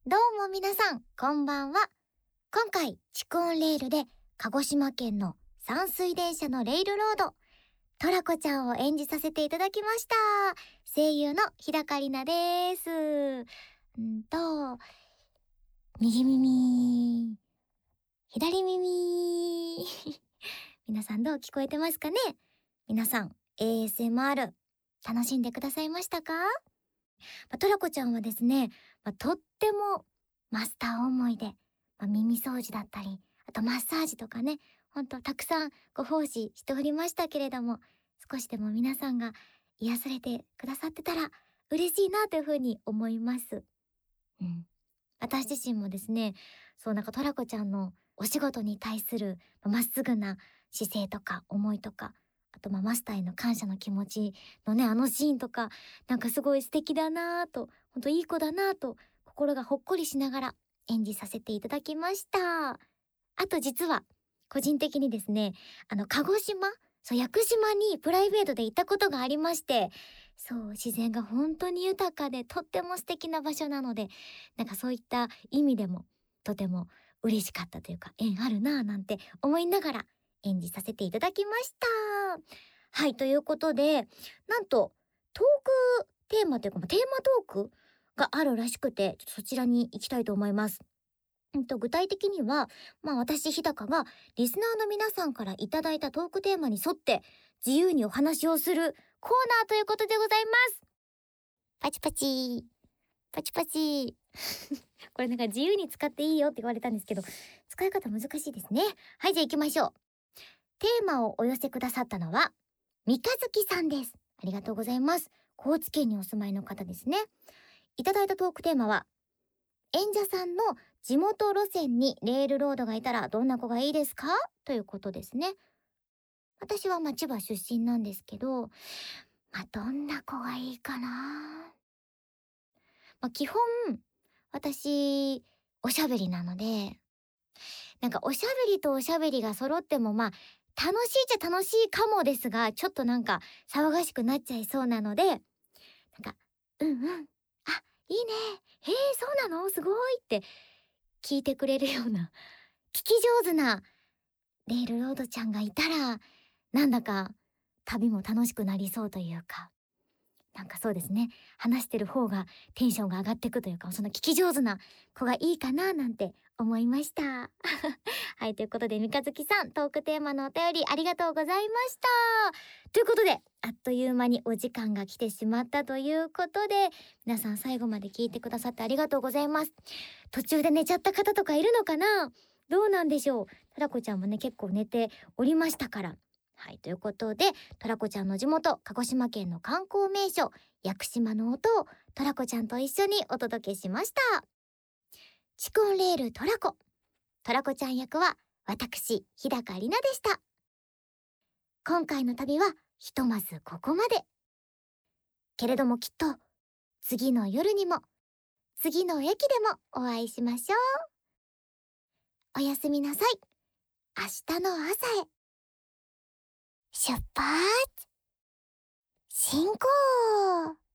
どうも皆さん、こんばんは。今回、蓄音レールで鹿児島県の山水電車のレールロード、トラコちゃんを演じさせていただきました。声優の日高里奈です。右耳、左耳。皆さんどう聞こえてますかね？皆さん、ASMR 楽しんでくださいましたか？トラコちゃんはですね、とってもマスター思いで、耳掃除だったり、あとマッサージとかね、ほんとたくさんご奉仕しておりましたけれども、少しでも皆さんが癒されてくださってたら嬉しいなというふうに思います。私自身もですね、トラコちゃんのお仕事に対するまっすぐな姿勢とか思いとか、あとマスターへの感謝の気持ちのね、あのシーンとか、すごい素敵だなぁと、ほんといい子だなぁと、心がほっこりしながら演じさせていただきました。あと実は、個人的にですね、鹿児島、屋久島にプライベートで行ったことがありまして、自然が本当に豊かでとっても素敵な場所なので、そういった意味でもとても嬉しかったというか、縁あるなぁなんて思いながら演じさせていただきました。はい、ということで、なんとトークテーマというか、テーマトークがあるらしくて、ちょっとそちらに行きたいと思います。具体的には、私、日高がリスナーの皆さんからいただいたトークテーマに沿って自由にお話をするコーナーということでございます。パチパチ。パチパチ。これ自由に使っていいよって言われたんですけど、使い方難しいですね。はい、じゃあ行きましょう。テーマをお寄せくださったのは、三日月さんです。ありがとうございます。高知県にお住まいの方ですね。いただいたトークテーマは、演者さんの地元路線にレールロードがいたらどんな子がいいですか？ということですね。私は千葉出身なんですけど、どんな子がいいかな。基本、私、おしゃべりなので、おしゃべりとおしゃべりが揃っても楽しいっちゃ楽しいかもですが、ちょっと騒がしくなっちゃいそうなので、うんうん、あ、いいね、そうなの？すごいって聞いてくれるような、聞き上手なレールロードちゃんがいたら、なんだか旅も楽しくなりそうというか、そうですね、話してる方がテンションが上がってくというか、その聞き上手な子がいいかななんて思いました。はい、ということで三日月さん、トークテーマのお便りありがとうございました。ということで、あっという間にお時間が来てしまったということで、皆さん最後まで聞いてくださってありがとうございます。途中で寝ちゃった方とかいるのかな？どうなんでしょう。トラコちゃんもね、結構寝ておりましたから。はい、ということで、トラコちゃんの地元、鹿児島県の観光名所、屋久島の音をトラコちゃんと一緒にお届けしました。蓄音レールトラコ。トラコちゃん役は、私、日高里奈でした。今回の旅は、ひとまずここまで。けれどもきっと、次の夜にも、次の駅でもお会いしましょう。おやすみなさい。明日の朝へ。出発進行